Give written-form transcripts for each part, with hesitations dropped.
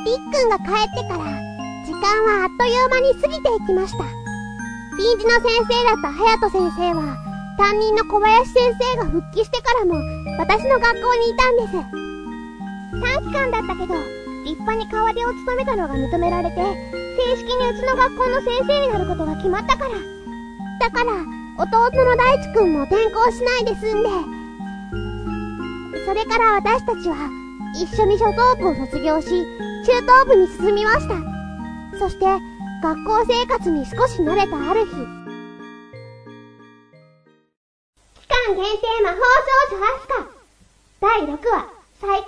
りっくんが帰ってから時間はあっという間に過ぎていきました。臨時の先生だった隼人先生は担任の小林先生が復帰してからも私の学校にいたんです。短期間だったけど立派に代わりを務めたのが認められて、正式にうちの学校の先生になることが決まったから。だから弟の大地くんも転校しないで済んで、それから私たちは一緒に初等部を卒業し中等部に進みました。そして学校生活に少し慣れたある日、期間限定魔法少女アスカ第6話再開。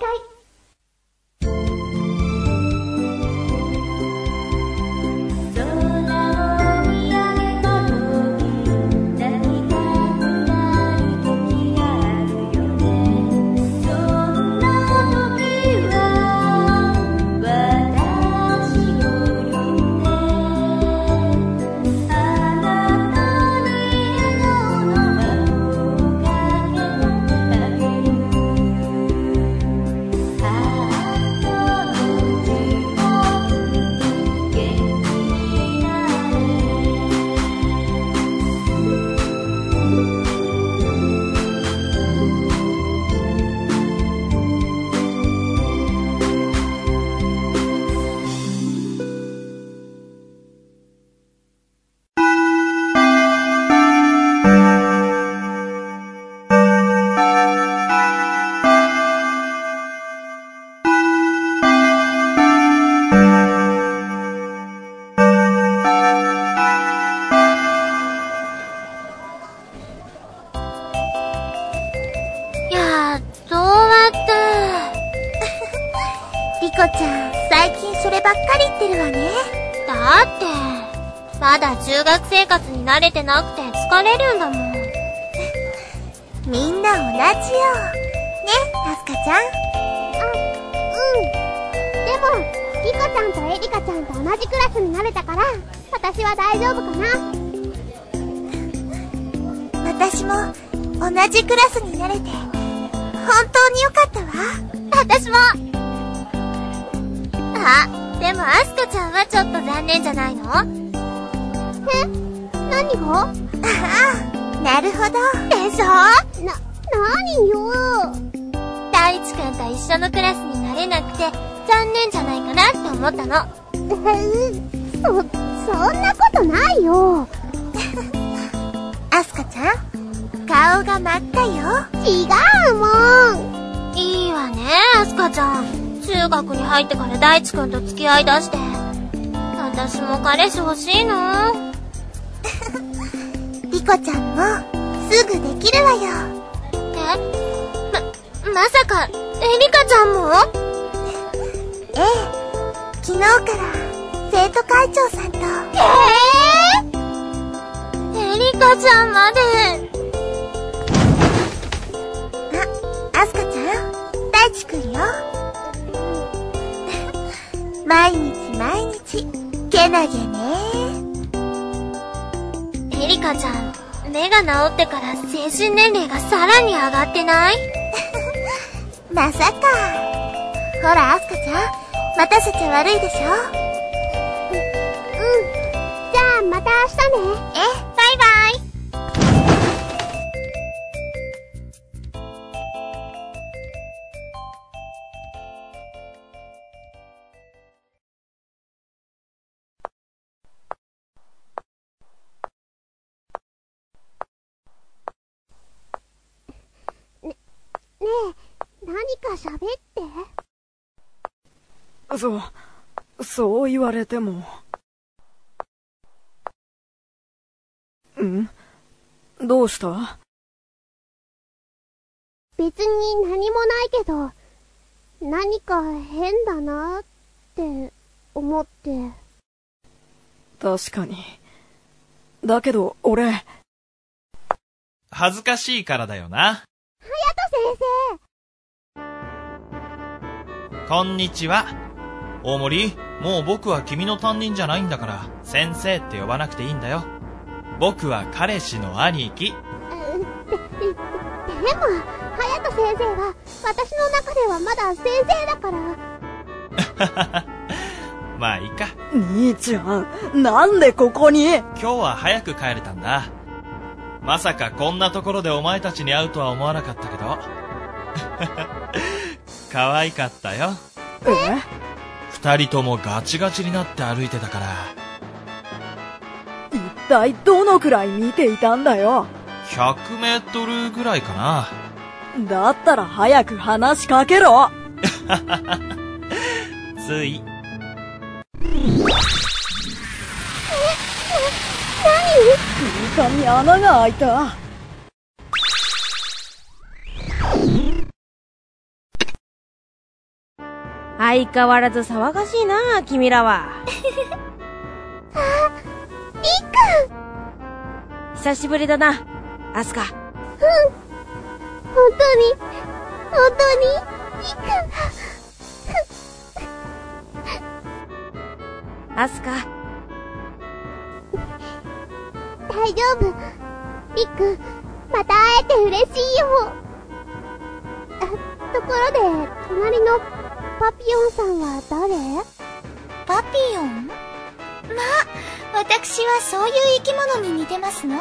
まだ中学生活に慣れてなくて疲れるんだもん。みんな同じよ。ね、アスカちゃん。 でも、リコちゃんとエリカちゃんと同じクラスになれたから、私は大丈夫かな。 私も同じクラスになれて、本当によかったわ。私も。でもアスカちゃんはちょっと残念じゃないの？ 何が？ なるほど。でしょ？ 何よ。 大地くんと一緒のクラスになれなくて残念じゃないかなって思ったの。 そんなことないよ。 アスカちゃん、顔が真っ赤よ。 違うもん。 いいわね、アスカちゃん。中学に入ってから大地くんと付き合いだして。私も彼氏欲しいの。リコちゃんもすぐできるわよ。まさかエリカちゃんも？ええ、昨日から生徒会長さんと。エリカちゃんまで。アスカちゃん、大地くんよ。毎日けなげね。エリカちゃん、目が治ってから精神年齢がさらに上がってない？まさか。ほらアスカちゃん、待たせちゃ悪いでしょ。 じゃあまた明日ね。 バイバイ。 何か喋って。 そう言われても。どうした？ 別に何もないけど、何か変だなって思って。 確かに。だけど俺。 恥ずかしいからだよな。 隼人先生。こんにちは。大森、もう僕は君の担任じゃないんだから、先生って呼ばなくていいんだよ。僕は彼氏の兄貴。 でも、隼人先生は、私の中ではまだ先生だから。 まあいいか。 兄ちゃん、なんでここに？ 今日は早く帰れたんだ。まさかこんなところでお前たちに会うとは思わなかったけど。可愛かったよ。二人ともガチガチになって歩いてたから。 一体どのくらい見ていたんだよ。 100メートルぐらいかな。 だったら早く話しかけろ。 つい。 床に穴が開いた。 相変わらず騒がしいな、君らは。 りっくん。 久しぶりだな、アスカ。 本当にりっくん。 アスカ。 大丈夫。りっくん、また会えて嬉しいよ。ところで、隣のパピヨンさんは誰？ パピヨン？まあ、私はそういう生き物に似てますの？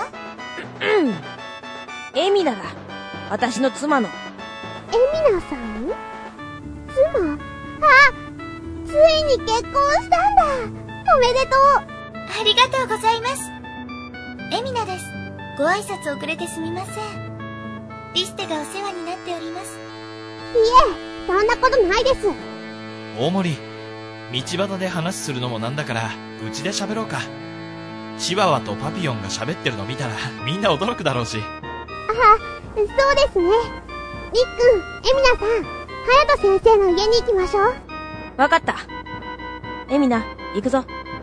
エミナだ。私の妻の。 エミナさん？妻？あ、ついに結婚したんだ。おめでとう。 ありがとうございます。エミナです。ご挨拶遅れてすみません。リステがお世話になっております。 いえ、そんなことないです。 大森、道端で話するのもなんだから、うちで喋ろうか。チワワとパピヨンが喋ってるの見たら、みんな驚くだろうし。 そうですね。りっくん、エミナさん、隼人先生の家に行きましょう。 わかった。エミナ、行くぞ。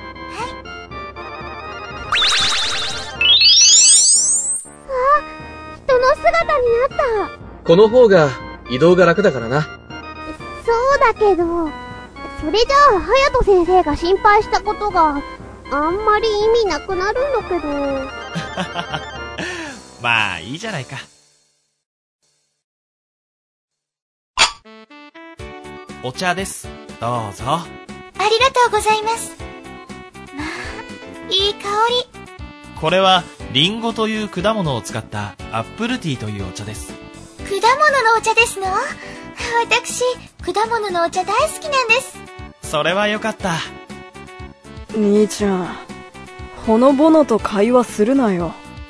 人の姿になった。 この方が移動が楽だからな。 そうだけど、それじゃあ隼人先生が心配したことがあんまり意味なくなるんだけど。 まあいいじゃないか。お茶です。どうぞ。 ありがとうございます。まあ、いい香り。 これはリンゴという果物を使ったアップルティーというお茶です。 果物のお茶ですの？私、果物のお茶大好きなんです。 それはよかった。 兄ちゃん、ほのぼのと会話するなよ。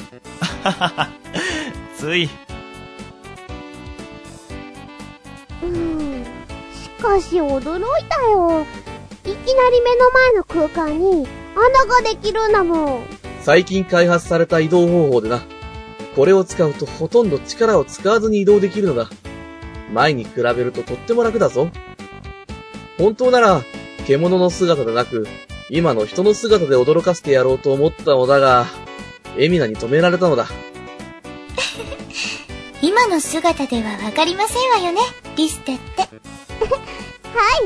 つい。 しかし驚いたよ。いきなり目の前の空間に穴ができるんだもん。 最近開発された移動方法でな。これを使うとほとんど力を使わずに移動できるのだ。前に比べるととっても楽だぞ。本当なら、獣の姿でなく、今の人の姿で驚かせてやろうと思ったのだが、エミナに止められたのだ。 今の姿ではわかりませんわよね、リステって。 はい。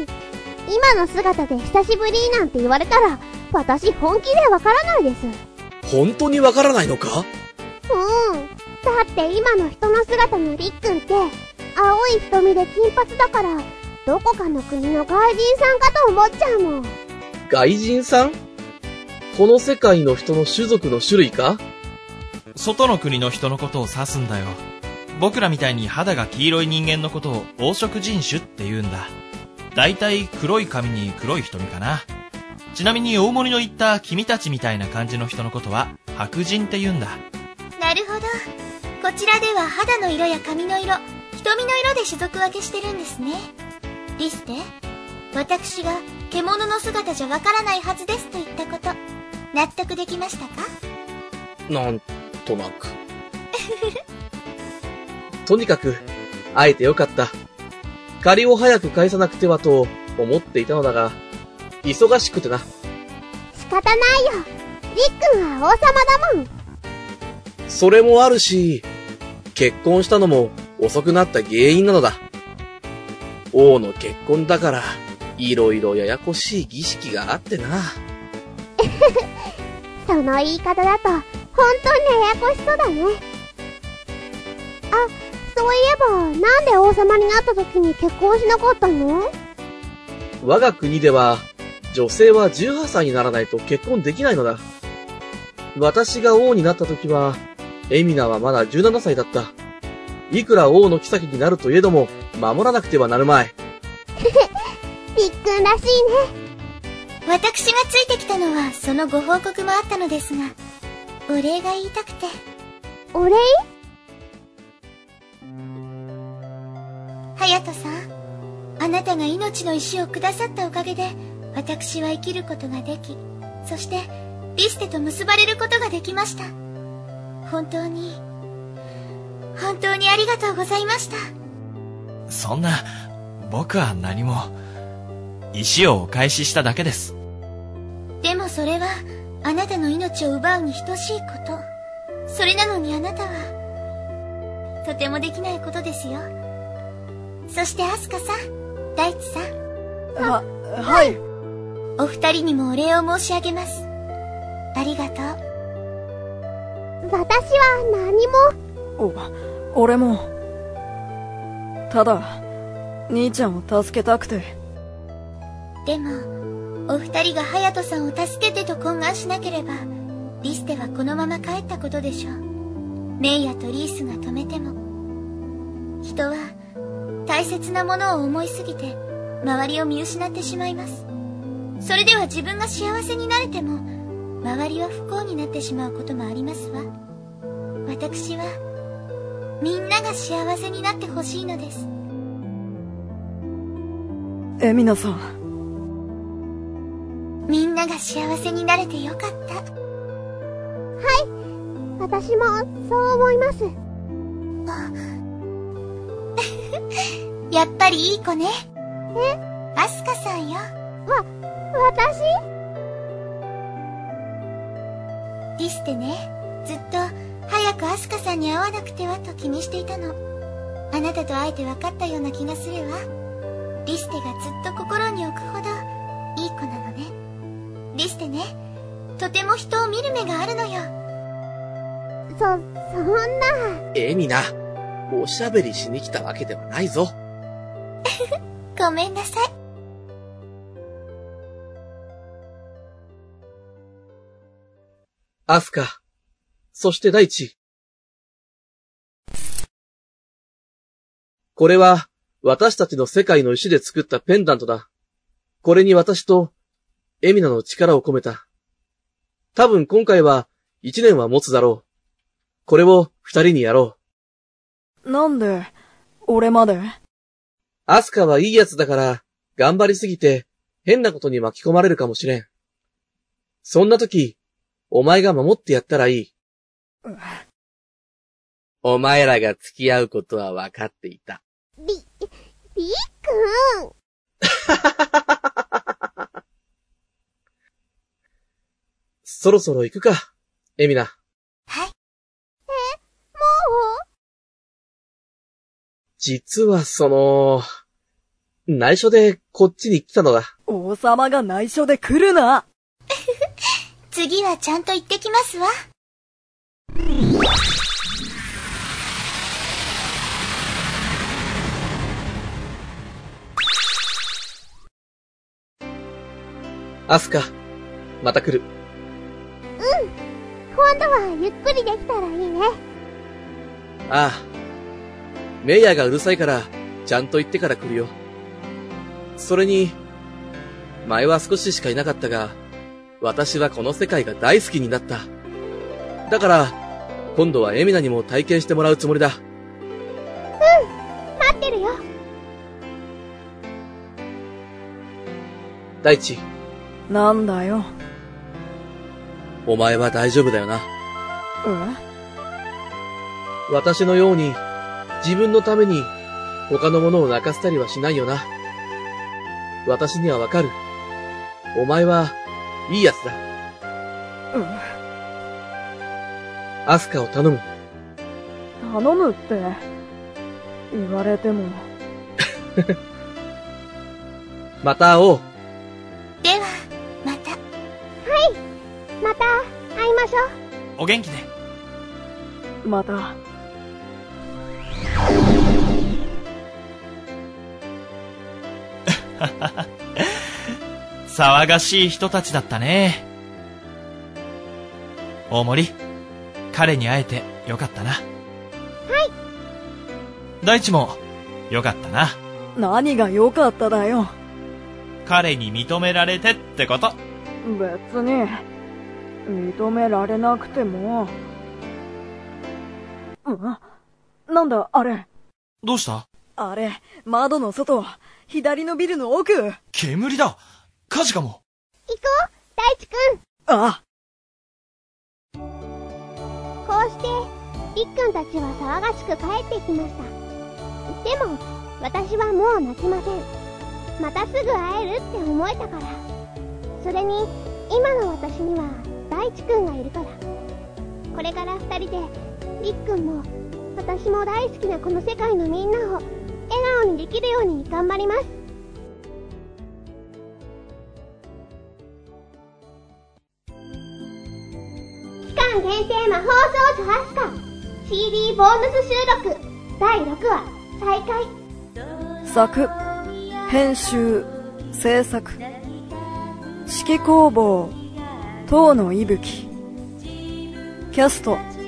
今の姿で久しぶりなんて言われたら、私本気でわからないです。 本当にわからないのか？ だって今の人の姿のりっくんって、青い瞳で金髪だから、どこかの国の外人さんかと思っちゃうもん。 外人さん？この世界の人の種族の種類か？ 外の国の人のことを指すんだよ。僕らみたいに肌が黄色い人間のことを黄色人種って言うんだ。だいたい黒い髪に黒い瞳かな。ちなみに大森の言った君たちみたいな感じの人のことは白人って言うんだ。 なるほど。こちらでは肌の色や髪の色、瞳の色で種族分けしてるんですね。リステ、私が獣の姿じゃわからないはずですと言ったこと、納得できましたか？ なんとなく。とにかく、会えてよかった。借りを早く返さなくてはと思っていたのだが、忙しくてな。 仕方ないよ。りっくんは王様だもん。 それもあるし、結婚したのも遅くなった原因なのだ。王の結婚だから、いろいろややこしい儀式があってな。 その言い方だと、本当にややこしそうだね。あ、そういえば、なんで王様になった時に結婚しなかったの？ 我が国では、 女性は18歳にならないと結婚できないのだ。私が王になった時は、エミナはまだ17歳だった。いくら王の妃になるといえども、守らなくてはなるまい。 りっくんらしいね。 私がついてきたのはそのご報告もあったのですが、お礼が言いたくて。 お礼？ 隼人さん、あなたが命の石をくださったおかげで、私は生きることができ、そしてリステと結ばれることができました。本当にありがとうございました。 そんな、僕は何も。石をお返ししただけです。 でもそれはあなたの命を奪うに等しいこと。それなのにあなたはとてもできないことですよ。そしてアスカさん、大地さん、 はい。 お二人にもお礼を申し上げます。ありがとう。 私は何も。 俺も。ただ、兄ちゃんを助けたくて。 でも、お二人が隼人さんを助けてと懇願しなければ、リステはこのまま帰ったことでしょう。メイヤとリースが止めても。人は大切なものを思いすぎて周りを見失ってしまいます。それでは自分が幸せになれても周りは不幸になってしまうこともありますわ。私はみんなが幸せになってほしいのです。 エミナさん、 みんなが幸せになれてよかった。 はい、私もそう思います。 やっぱりいい子ね。アスカさんよ。 私？ リステね、ずっと早くアスカさんに会わなくてはと気にしていたの。あなたと会えて分かったような気がするわ。リステがずっと心に置くほどいい子なのね。リステね、とても人を見る目があるのよ。 そんな。 エミナ、おしゃべりしに来たわけではないぞ。 ごめんなさい。 アスカ、そして大地。これは私たちの世界の石で作ったペンダントだ。これに私とエミナの力を込めた。多分今回は1年は持つだろう。これを2人にやろう。なんで、俺まで？ アスカはいいやつだから頑張りすぎて変なことに巻き込まれるかもしれん。そんな時、お前が守ってやったらいい。お前らが付き合うことは分かっていた。 りっくん。 そろそろ行くか、エミナ。 はい。 もう？ 実は内緒でこっちに来たのだ。 王様が内緒で来るな。 次はちゃんと行ってきますわ。 アスカ、また来る。 今度はゆっくりできたらいいね。 ああ。メイヤがうるさいから、ちゃんと言ってから来るよ。それに、前は少ししかいなかったが、私はこの世界が大好きになった。だから、今度はエミナにも体験してもらうつもりだ。 待ってるよ。 大地。 なんだよ。 お前は大丈夫だよな。私のように、自分のために、他のものを泣かせたりはしないよな。私にはわかる。お前は、いいやつだ。アスカを頼む。 頼むって、言われても。 また会おう。 では、また。 はい。また会いましょう。 お元気で。 また。 騒がしい人たちだったね。大森、彼に会えてよかったな。はい。大地もよかったな。 何がよかっただよ。 彼に認められてってこと。 別に認められなくても。なんだあれ。 どうした？ あれ、窓の外、左のビルの奥。 煙だ。火事かも。 行こう、大地くん。 あ。 こうして、りっくんたちは騒がしく帰ってきました。でも、私はもう泣きません。またすぐ会えるって思えたから。それに、今の私には大地くんがいるから。これから二人で、りっくんも、私も大好きなこの世界のみんなを、笑顔にできるように頑張ります。期間限定魔法少女アスカ CD ボーナス収録第6話再開。 作、編集、制作、指揮工房、遠野伊吹。キャスト、 大森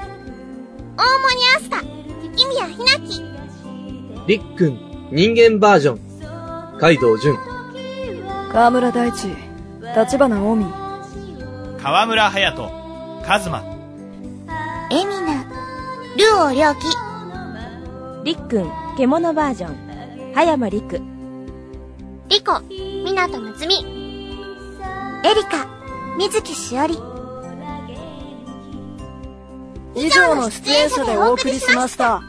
アスカ、雪宮ひなき。 りっくん、人間バージョン、海道淳。 川村大地、立花オミ。 川村隼人、カズマ。 エミナ、ルオ良樹。 りっくん、獣バージョン、葉山陸。 リコ、湊夏美。エリカ、水木しおり。 以上の出演者でお送りしました。